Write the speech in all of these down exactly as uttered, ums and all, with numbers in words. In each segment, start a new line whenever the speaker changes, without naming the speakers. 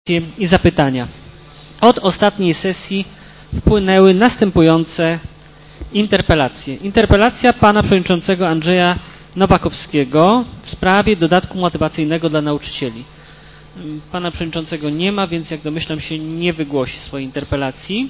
I zapytania. Od ostatniej sesji wpłynęły następujące interpelacje. Interpelacja pana przewodniczącego Andrzeja Nowakowskiego w sprawie dodatku motywacyjnego dla nauczycieli. Pana przewodniczącego nie ma, więc jak domyślam się nie wygłosi swojej interpelacji.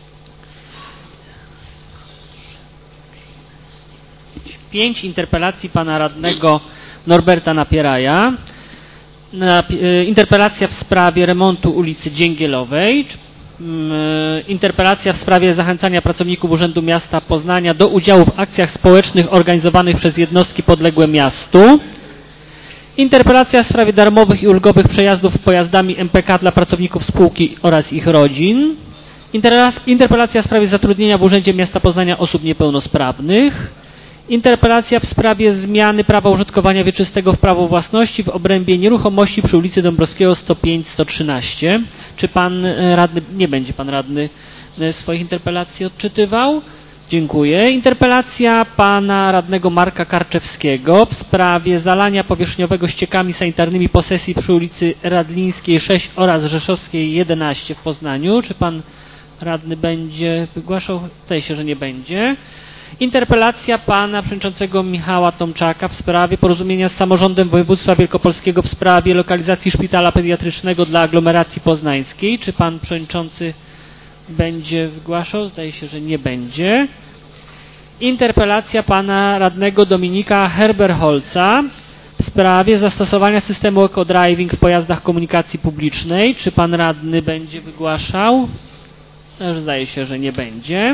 Pięć interpelacji pana radnego Norberta Napieraja. Na, e, interpelacja w sprawie remontu ulicy Dzięgielowej, e, interpelacja w sprawie zachęcania pracowników Urzędu Miasta Poznania do udziału w akcjach społecznych organizowanych przez jednostki podległe miastu, interpelacja w sprawie darmowych i ulgowych przejazdów pojazdami M P K dla pracowników spółki oraz ich rodzin, interpelacja w sprawie zatrudnienia w Urzędzie Miasta Poznania osób niepełnosprawnych, interpelacja w sprawie zmiany prawa użytkowania wieczystego w prawo własności w obrębie nieruchomości przy ulicy Dąbrowskiego sto pięć sto trzynaście. Czy pan radny, nie będzie pan radny swoich interpelacji odczytywał? Dziękuję. Interpelacja pana radnego Marka Karczewskiego w sprawie zalania powierzchniowego ściekami sanitarnymi posesji przy ulicy Radlińskiej sześć oraz Rzeszowskiej jedenaście w Poznaniu. Czy pan radny będzie wygłaszał? Zdaje się, że nie będzie. Interpelacja pana przewodniczącego Michała Tomczaka w sprawie porozumienia z samorządem województwa wielkopolskiego w sprawie lokalizacji szpitala pediatrycznego dla aglomeracji poznańskiej. Czy pan przewodniczący będzie wygłaszał? Zdaje się, że nie będzie. Interpelacja pana radnego Dominika Herberholca w sprawie zastosowania systemu eco-driving w pojazdach komunikacji publicznej. Czy pan radny będzie wygłaszał? Też zdaje się, że nie będzie.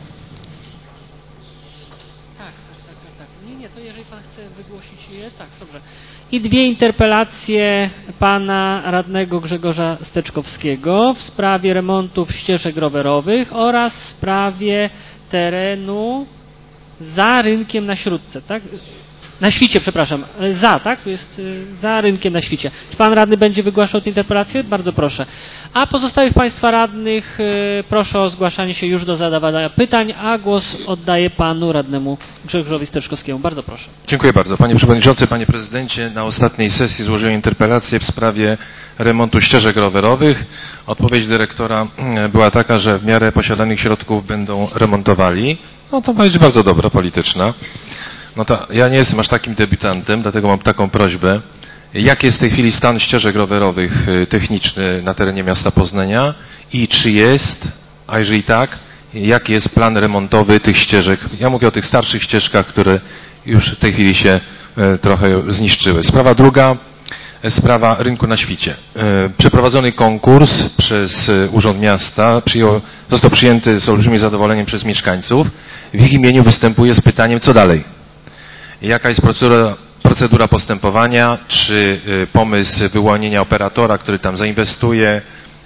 To jeżeli pan chce wygłosić je, tak, dobrze. I dwie interpelacje pana radnego Grzegorza Steczkowskiego w sprawie remontów ścieżek rowerowych oraz w sprawie terenu za rynkiem na Śródce, tak? Na Świcie, przepraszam, za, tak? To jest za rynkiem na Świcie. Czy pan radny będzie wygłaszał tę interpelację? Bardzo proszę. A pozostałych państwa radnych proszę o zgłaszanie się już do zadawania pytań, a głos oddaję panu radnemu Grzegorzowi Steczkowskiemu. Bardzo proszę.
Dziękuję bardzo. Panie Przewodniczący, Panie Prezydencie, na ostatniej sesji złożyłem interpelację w sprawie remontu ścieżek rowerowych. Odpowiedź dyrektora była taka, że w miarę posiadanych środków będą remontowali. No to będzie bardzo dobra, polityczna. No to ja nie jestem aż takim debiutantem, dlatego mam taką prośbę. Jaki jest w tej chwili stan ścieżek rowerowych techniczny na terenie miasta Poznania i czy jest, a jeżeli tak, jaki jest plan remontowy tych ścieżek? Ja mówię o tych starszych ścieżkach, które już w tej chwili się trochę zniszczyły. Sprawa druga, sprawa rynku na Świcie. Przeprowadzony konkurs przez Urząd Miasta przyjął, został przyjęty z olbrzymim zadowoleniem przez mieszkańców. W ich imieniu występuję z pytaniem, co dalej? Jaka jest procedura, procedura postępowania? Czy pomysł wyłonienia operatora, który tam zainwestuje,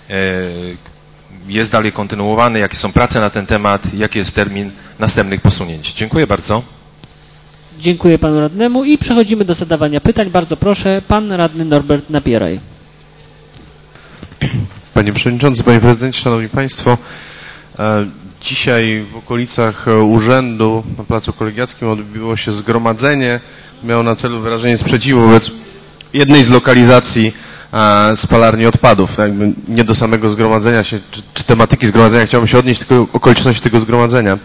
jest dalej kontynuowany? Jakie są prace na ten temat? Jaki jest termin następnych posunięć? Dziękuję bardzo.
Dziękuję panu radnemu i przechodzimy do zadawania pytań. Bardzo proszę, pan radny Norbert Napieraj.
Panie Przewodniczący, Panie Prezydencie, Szanowni Państwo, dzisiaj w okolicach urzędu na Placu Kolegiackim odbyło się zgromadzenie. Miało na celu wyrażenie sprzeciwu wobec jednej z lokalizacji spalarni odpadów. Jakby nie do samego zgromadzenia się, czy, czy tematyki zgromadzenia chciałbym się odnieść, tylko okoliczności tego zgromadzenia.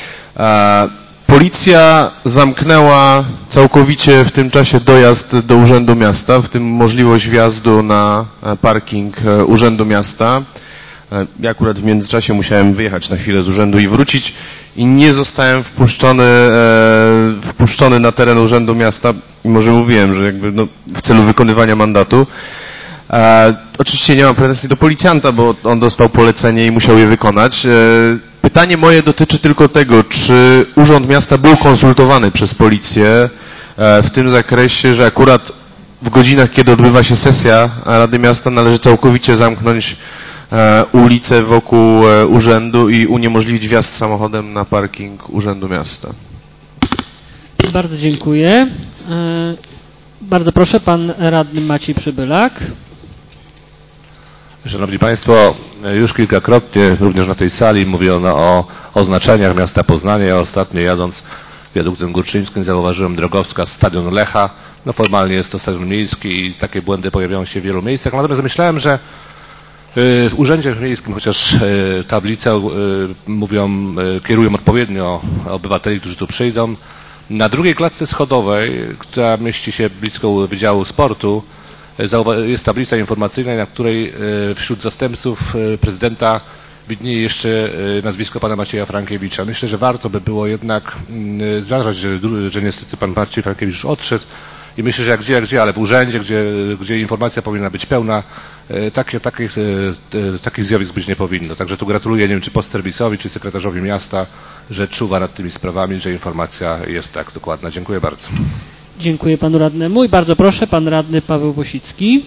Policja zamknęła całkowicie w tym czasie dojazd do Urzędu Miasta, w tym możliwość wjazdu na parking Urzędu Miasta. Ja akurat w międzyczasie musiałem wyjechać na chwilę z urzędu i wrócić i nie zostałem wpuszczony, e, wpuszczony na teren Urzędu Miasta, mimo że mówiłem, że jakby no, w celu wykonywania mandatu. E, oczywiście nie mam pretensji do policjanta, bo on dostał polecenie i musiał je wykonać. E, pytanie moje dotyczy tylko tego, czy Urząd Miasta był konsultowany przez policję e, w tym zakresie, że akurat w godzinach, kiedy odbywa się sesja Rady Miasta, należy całkowicie zamknąć ulicę wokół urzędu i uniemożliwić wjazd samochodem na parking Urzędu Miasta.
Bardzo dziękuję. Bardzo proszę, pan radny Maciej Przybylak.
Szanowni Państwo, już kilkakrotnie, również na tej sali, mówiono o oznaczeniach miasta Poznania. Ja ostatnio jadąc wiaduktem Górczyńskim zauważyłem drogowskaz Stadion Lecha. No formalnie jest to stadion miejski i takie błędy pojawiają się w wielu miejscach. Natomiast myślałem, że W urzędzie miejskim, chociaż tablice mówią, kierują odpowiednio obywateli, którzy tu przyjdą, na drugiej klatce schodowej, która mieści się blisko Wydziału Sportu, jest tablica informacyjna, na której wśród zastępców prezydenta widnieje jeszcze nazwisko pana Macieja Frankiewicza. Myślę, że warto by było jednak zważać, że, że niestety pan Maciej Frankiewicz już odszedł i myślę, że jak gdzie, jak gdzie, ale w urzędzie, gdzie, gdzie informacja powinna być pełna, takie, takich, takich zjawisk być nie powinno. Także tu gratuluję, nie wiem, czy postserwisowi, czy sekretarzowi miasta, że czuwa nad tymi sprawami, że informacja jest tak dokładna. Dziękuję bardzo.
Dziękuję panu radnemu i bardzo proszę, pan radny Paweł Wosicki.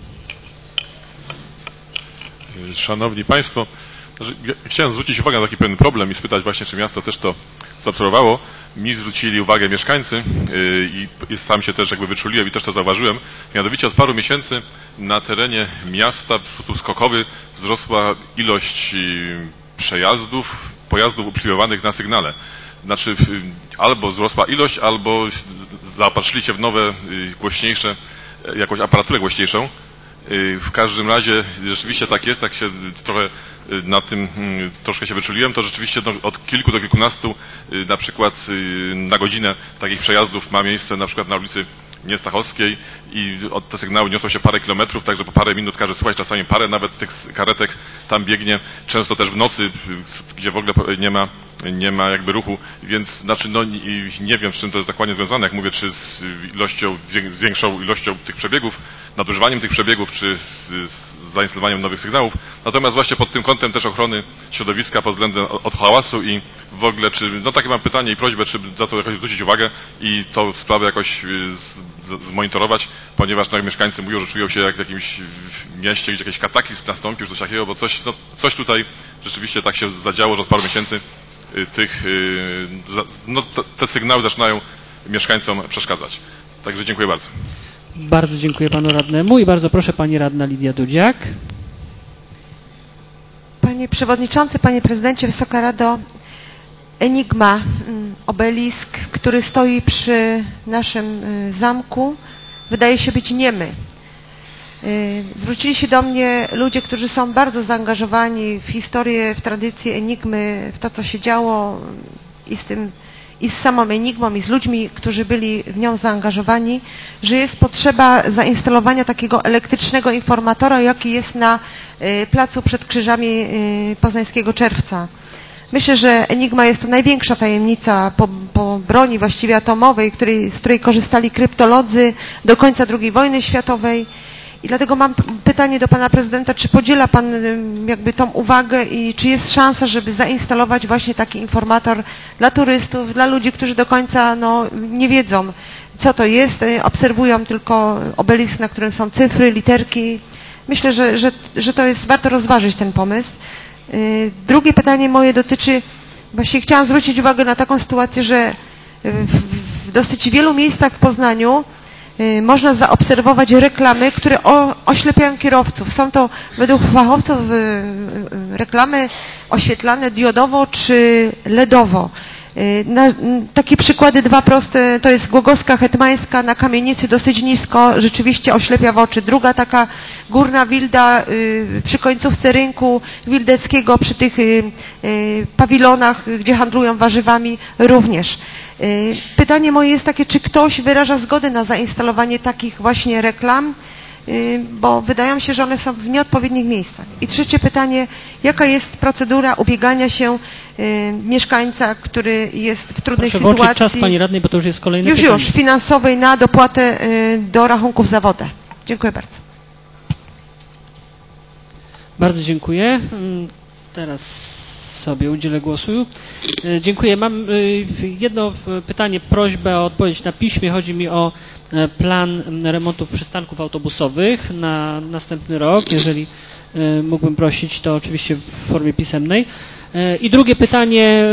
Szanowni Państwo, chciałem zwrócić uwagę na taki pewien problem i spytać właśnie, czy miasto też to zaobserwowało. Mi zwrócili uwagę mieszkańcy i sam się też jakby wyczuliłem i też to zauważyłem. Mianowicie od paru miesięcy na terenie miasta w sposób skokowy wzrosła ilość przejazdów, pojazdów uprzywilejowanych na sygnale. Znaczy albo wzrosła ilość, albo zaopatrzyli się w nowe, głośniejsze, jakąś aparaturę głośniejszą. W każdym razie rzeczywiście tak jest, tak się trochę na tym troszkę się wyczuliłem, to rzeczywiście no, od kilku do kilkunastu na przykład na godzinę takich przejazdów ma miejsce na przykład na ulicy Niestachowskiej i od te sygnały niosą się parę kilometrów, także po parę minut każe słuchać, czasami parę nawet z tych karetek tam biegnie, często też w nocy, gdzie w ogóle nie ma, nie ma jakby ruchu, więc znaczy no nie wiem, z czym to jest dokładnie związane, jak mówię, czy z ilością, z większą ilością tych przebiegów, nadużywaniem tych przebiegów, czy z, z zainstalowaniem nowych sygnałów, natomiast właśnie pod tym kątem też ochrony środowiska pod względem od hałasu i w ogóle, czy, no takie mam pytanie i prośbę, czy za to jakoś zwrócić uwagę i tą sprawę jakoś z, zmonitorować, ponieważ no, mieszkańcy mówią, że czują się jak w jakimś mieście, gdzie jakiś kataklizm nastąpił, coś takiego, bo coś, no, coś tutaj rzeczywiście tak się zadziało, że od paru miesięcy tych, no, te sygnały zaczynają mieszkańcom przeszkadzać. Także dziękuję bardzo.
Bardzo dziękuję panu radnemu i bardzo proszę pani radna Lidia Dudziak.
Panie Przewodniczący, Panie Prezydencie, Wysoka Rado, Enigma, obelisk, który stoi przy naszym zamku, wydaje się być niemy. Zwrócili się do mnie ludzie, którzy są bardzo zaangażowani w historię, w tradycję Enigmy, w to, co się działo i z tym, i z samą Enigmą, i z ludźmi, którzy byli w nią zaangażowani, że jest potrzeba zainstalowania takiego elektrycznego informatora, jaki jest na placu przed krzyżami Poznańskiego Czerwca. Myślę, że Enigma jest to największa tajemnica po, po broni właściwie atomowej, której, z której korzystali kryptolodzy do końca drugiej wojny światowej. I dlatego mam pytanie do pana prezydenta, czy podziela pan jakby tą uwagę i czy jest szansa, żeby zainstalować właśnie taki informator dla turystów, dla ludzi, którzy do końca no, nie wiedzą, co to jest, obserwują tylko obelisk, na którym są cyfry, literki. Myślę, że, że, że to jest, warto rozważyć ten pomysł. Drugie pytanie moje dotyczy, właśnie chciałam zwrócić uwagę na taką sytuację, że w, w dosyć wielu miejscach w Poznaniu można zaobserwować reklamy, które o, oślepiają kierowców. Są to według fachowców reklamy oświetlane diodowo czy ledowo. Na, takie przykłady dwa proste, to jest Głogowska Hetmańska na kamienicy dosyć nisko, rzeczywiście oślepia w oczy. Druga taka górna wilda y, przy końcówce rynku wildeckiego, przy tych y, y, pawilonach, gdzie handlują warzywami również. Y, pytanie moje jest takie, czy ktoś wyraża zgodę na zainstalowanie takich właśnie reklam, y, bo wydają się, że one są w nieodpowiednich miejscach. I trzecie pytanie, jaka jest procedura ubiegania się y, mieszkańca, który jest w trudnej
Proszę
sytuacji.
włączyć czas pani radnej, bo to już jest kolejne
Już,
pytanie.
już, finansowej na dopłatę y, do rachunków za wodę. Dziękuję bardzo.
Bardzo dziękuję. Teraz sobie udzielę głosu. Dziękuję. Mam jedno pytanie, prośbę o odpowiedź na piśmie. Chodzi mi o plan remontów przystanków autobusowych na następny rok. Jeżeli mógłbym prosić, to oczywiście w formie pisemnej. I drugie pytanie,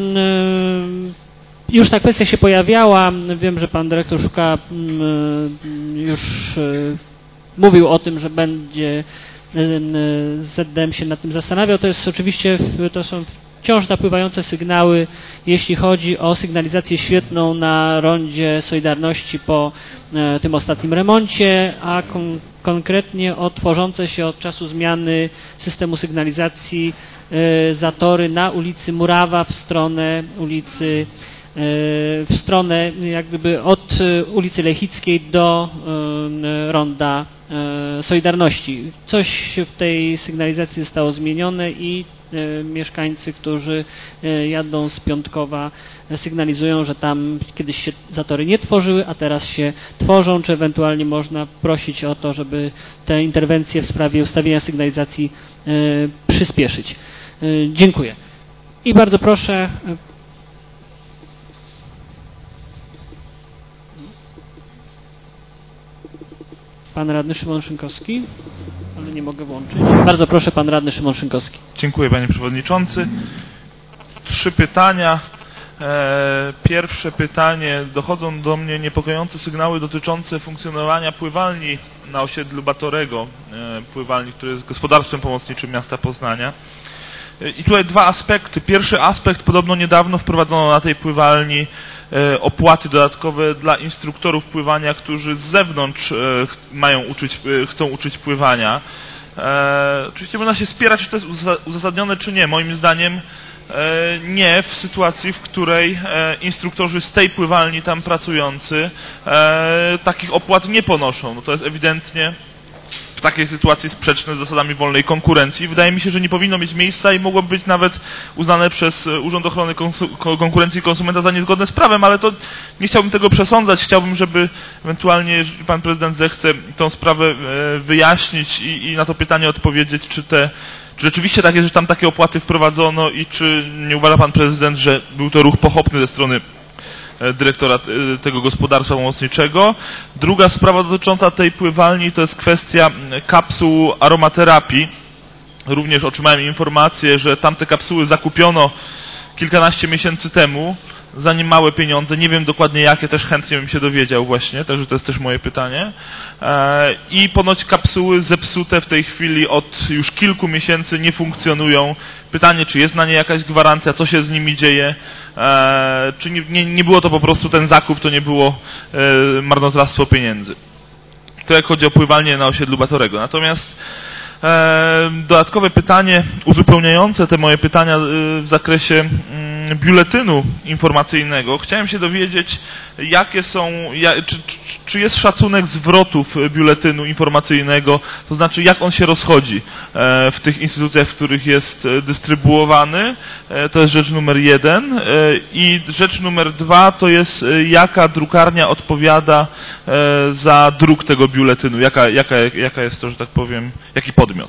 już ta kwestia się pojawiała. Wiem, że pan dyrektor Szuka już mówił o tym, że będzie Z D M się nad tym zastanawiał. To jest oczywiście, to są wciąż napływające sygnały, jeśli chodzi o sygnalizację świetną na rondzie Solidarności po e, tym ostatnim remoncie, a kon konkretnie o tworzące się od czasu zmiany systemu sygnalizacji e, zatory na ulicy Murawa w stronę ulicy w stronę jak gdyby od ulicy Lechickiej do ronda Solidarności. Coś w tej sygnalizacji zostało zmienione i mieszkańcy, którzy jadą z Piątkowa, sygnalizują, że tam kiedyś się zatory nie tworzyły, a teraz się tworzą, czy ewentualnie można prosić o to, żeby te interwencje w sprawie ustawienia sygnalizacji przyspieszyć. Dziękuję. I bardzo proszę. Pan radny Szymon Szynkowski, ale nie mogę włączyć. Bardzo proszę, pan radny Szymon Szynkowski.
Dziękuję, panie przewodniczący. Trzy pytania. Pierwsze pytanie. Dochodzą do mnie niepokojące sygnały dotyczące funkcjonowania pływalni na osiedlu Batorego, pływalni, która jest gospodarstwem pomocniczym miasta Poznania. I tutaj dwa aspekty. Pierwszy aspekt, podobno niedawno wprowadzono na tej pływalni opłaty dodatkowe dla instruktorów pływania, którzy z zewnątrz mają uczyć, chcą uczyć pływania. Oczywiście można się spierać, czy to jest uzasadnione, czy nie. Moim zdaniem nie, w sytuacji, w której instruktorzy z tej pływalni tam pracujący takich opłat nie ponoszą. No to jest ewidentnie w takiej sytuacji sprzeczne z zasadami wolnej konkurencji. Wydaje mi się, że nie powinno mieć miejsca i mogłoby być nawet uznane przez Urząd Ochrony Konkurencji i Konsumenta za niezgodne z prawem, ale to nie chciałbym tego przesądzać. Chciałbym, żeby ewentualnie, jeżeli pan prezydent zechce tą sprawę wyjaśnić i, i na to pytanie odpowiedzieć, czy te czy rzeczywiście tak jest, że tam takie opłaty wprowadzono i czy nie uważa pan prezydent, że był to ruch pochopny ze strony dyrektora tego gospodarstwa pomocniczego. Druga sprawa dotycząca tej pływalni to jest kwestia kapsuł aromaterapii. Również otrzymałem informację, że tamte kapsuły zakupiono kilkanaście miesięcy temu za niemałe pieniądze. Nie wiem dokładnie jakie, też chętnie bym się dowiedział właśnie, także to jest też moje pytanie. I ponoć kapsuły zepsute w tej chwili od już kilku miesięcy nie funkcjonują. Pytanie, czy jest na nie jakaś gwarancja, co się z nimi dzieje, czy nie, nie, nie było to po prostu ten zakup, to nie było marnotrawstwo pieniędzy. To jak chodzi o pływalnię na osiedlu Batorego. Natomiast dodatkowe pytanie, uzupełniające te moje pytania w zakresie biuletynu informacyjnego. Chciałem się dowiedzieć, jakie są, czy, czy, czy jest szacunek zwrotów biuletynu informacyjnego, to znaczy jak on się rozchodzi w tych instytucjach, w których jest dystrybuowany. To jest rzecz numer jeden. I rzecz numer dwa to jest, jaka drukarnia odpowiada za druk tego biuletynu, jaka, jaka, jaka jest to, że tak powiem, jaki podmiot.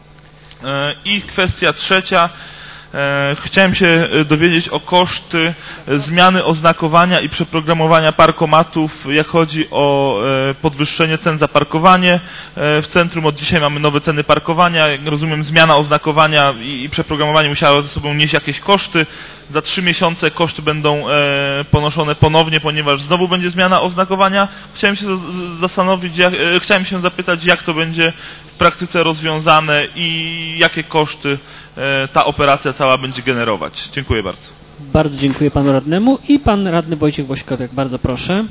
I kwestia trzecia. Chciałem się dowiedzieć o koszty zmiany oznakowania i przeprogramowania parkomatów, jak chodzi o podwyższenie cen za parkowanie. W centrum od dzisiaj mamy nowe ceny parkowania. Jak rozumiem, zmiana oznakowania i przeprogramowanie musiało ze sobą nieść jakieś koszty. Za trzy miesiące koszty będą ponoszone ponownie, ponieważ znowu będzie zmiana oznakowania. Chciałem się zastanowić, jak, chciałem się zapytać, jak to będzie w praktyce rozwiązane i jakie koszty ta operacja cała będzie generować. Dziękuję bardzo.
Bardzo dziękuję panu radnemu i pan radny Wojciech Wośkowiak. Bardzo proszę.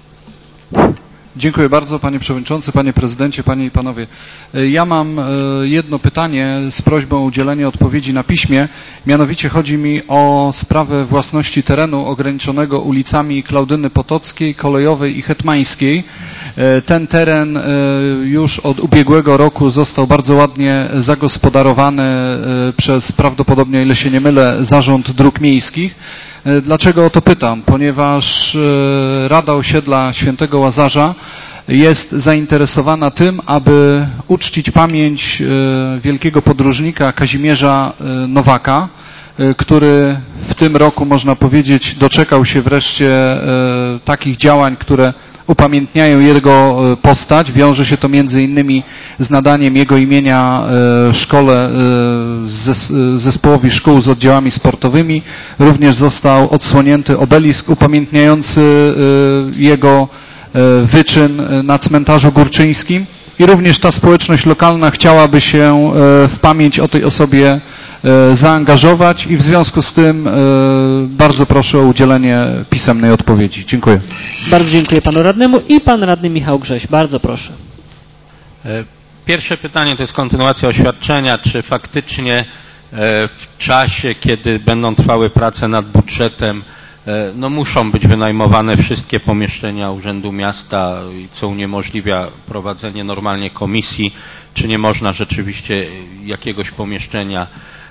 Dziękuję bardzo, panie przewodniczący, panie prezydencie, panie i panowie. Ja mam jedno pytanie z prośbą o udzielenie odpowiedzi na piśmie. Mianowicie chodzi mi o sprawę własności terenu ograniczonego ulicami Klaudyny Potockiej, Kolejowej i Hetmańskiej. Ten teren już od ubiegłego roku został bardzo ładnie zagospodarowany przez prawdopodobnie, o ile się nie mylę, Zarząd Dróg Miejskich. Dlaczego o to pytam? Ponieważ Rada Osiedla Świętego Łazarza jest zainteresowana tym, aby uczcić pamięć wielkiego podróżnika Kazimierza Nowaka, który w tym roku, można powiedzieć, doczekał się wreszcie takich działań, które upamiętniają jego postać. Wiąże się to między innymi z nadaniem jego imienia szkole, zespołowi szkół z oddziałami sportowymi. Również został odsłonięty obelisk upamiętniający jego wyczyn na cmentarzu górczyńskim i również ta społeczność lokalna chciałaby się w pamięć o tej osobie zaangażować i w związku z tym bardzo proszę o udzielenie pisemnej odpowiedzi. Dziękuję.
Bardzo dziękuję panu radnemu i pan radny Michał Grześ. Bardzo proszę.
Pierwsze pytanie to jest kontynuacja oświadczenia. Czy faktycznie w czasie, kiedy będą trwały prace nad budżetem, no muszą być wynajmowane wszystkie pomieszczenia Urzędu Miasta, co uniemożliwia prowadzenie normalnie komisji, czy nie można rzeczywiście jakiegoś pomieszczenia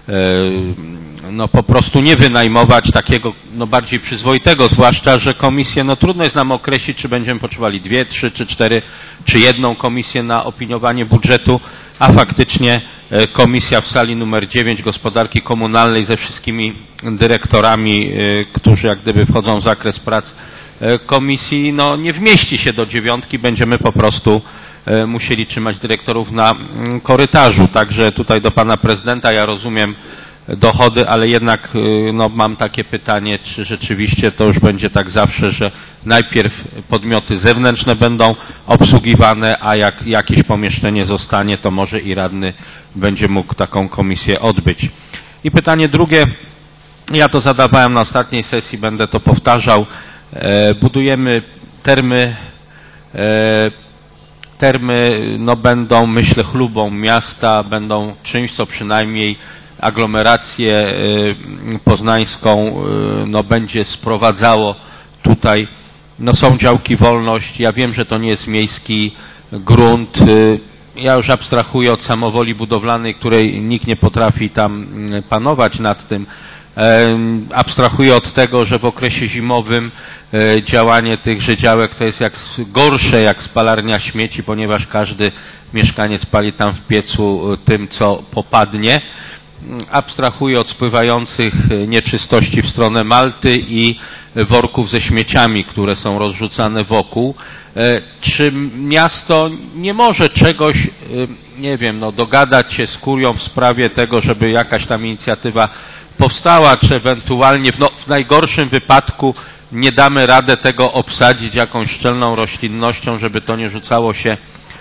no po prostu nie wynajmować takiego no bardziej przyzwoitego, zwłaszcza, że komisje, no trudno jest nam określić, czy będziemy potrzebowali dwie, trzy, czy cztery, czy jedną komisję na opiniowanie budżetu, a faktycznie komisja w sali numer dziewięć gospodarki komunalnej ze wszystkimi dyrektorami, którzy jak gdyby wchodzą w zakres prac komisji, no nie wmieści się do dziewiątki, będziemy po prostu musieli trzymać dyrektorów na korytarzu. Także tutaj do pana prezydenta, ja rozumiem dochody, ale jednak no, mam takie pytanie, czy rzeczywiście to już będzie tak zawsze, że najpierw podmioty zewnętrzne będą obsługiwane, a jak jakieś pomieszczenie zostanie, to może i radny będzie mógł taką komisję odbyć. I pytanie drugie, ja to zadawałem na ostatniej sesji, będę to powtarzał. E, budujemy termy, e, termy no, będą, myślę, chlubą miasta, będą czymś, co przynajmniej aglomerację poznańską no, będzie sprowadzało tutaj. No, są działki wolność. Ja wiem, że to nie jest miejski grunt. Ja już abstrahuję od samowoli budowlanej, której nikt nie potrafi tam panować nad tym. Abstrahuję od tego, że w okresie zimowym działanie tychże działek to jest jak gorsze jak spalarnia śmieci, ponieważ każdy mieszkaniec pali tam w piecu tym, co popadnie. Abstrahuję od spływających nieczystości w stronę Malty i worków ze śmieciami, które są rozrzucane wokół. Czy miasto nie może czegoś, nie wiem, no, dogadać się z kurią w sprawie tego, żeby jakaś tam inicjatywa powstała, czy ewentualnie w, no, w najgorszym wypadku nie damy radę tego obsadzić jakąś szczelną roślinnością, żeby to nie rzucało się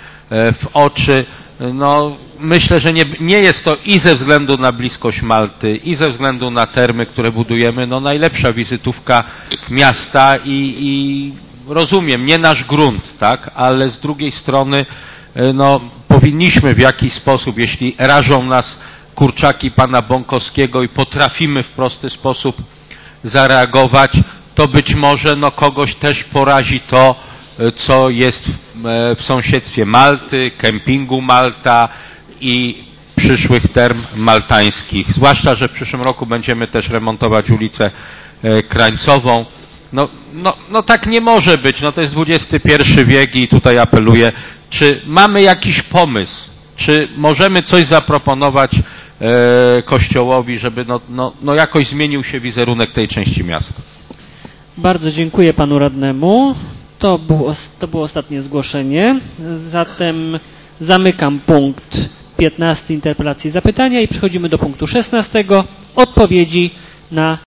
w oczy. No, myślę, że nie, nie jest to i ze względu na bliskość Malty, i ze względu na termy, które budujemy, no najlepsza wizytówka miasta i, i rozumiem, nie nasz grunt, tak, ale z drugiej strony no, powinniśmy w jakiś sposób, jeśli rażą nas kurczaki pana Bąkowskiego i potrafimy w prosty sposób zareagować, to być może no, kogoś też porazi to, co jest w, w sąsiedztwie Malty, kempingu Malta i przyszłych term maltańskich. Zwłaszcza, że w przyszłym roku będziemy też remontować ulicę Krańcową. No, no, no tak nie może być. No to jest dwudziesty pierwszy wiek i tutaj apeluję, czy mamy jakiś pomysł, czy możemy coś zaproponować e, Kościołowi, żeby no, no, no jakoś zmienił się wizerunek tej części miasta.
Bardzo dziękuję panu radnemu. To było, to było ostatnie zgłoszenie. Zatem zamykam punkt piętnasty interpelacji i zapytania i przechodzimy do punktu szesnastego odpowiedzi na